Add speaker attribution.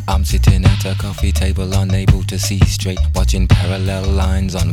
Speaker 1: I'm sitting at a coffee table, unable to see straight, watching parallel lines